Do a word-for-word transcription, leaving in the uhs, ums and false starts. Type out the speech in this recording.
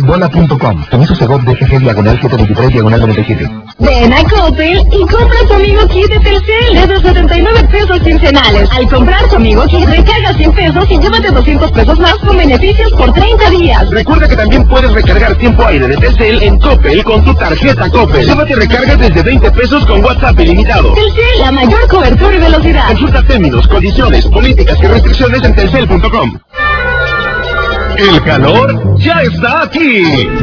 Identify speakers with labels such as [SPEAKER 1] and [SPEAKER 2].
[SPEAKER 1] bola punto com. Permiso Segov D G G diagonal setecientos veintitrés diagonal noventa y siete.
[SPEAKER 2] Ven a Coppel y compra tu amigo kit de Telcel desde setenta y nueve pesos quincenales. Al comprar tu amigo kit, recarga cien pesos y llévate doscientos pesos más con beneficios por treinta días.
[SPEAKER 3] Recuerda que también puedes recargar tiempo aire de Telcel en Coppel con tu tarjeta Coppel. Llévate recargas desde veinte pesos con WhatsApp ilimitado.
[SPEAKER 2] Telcel, la mayor cobertura y velocidad.
[SPEAKER 3] Consulta términos, condiciones, políticas y restricciones en telcel punto com. El calor ya está aquí.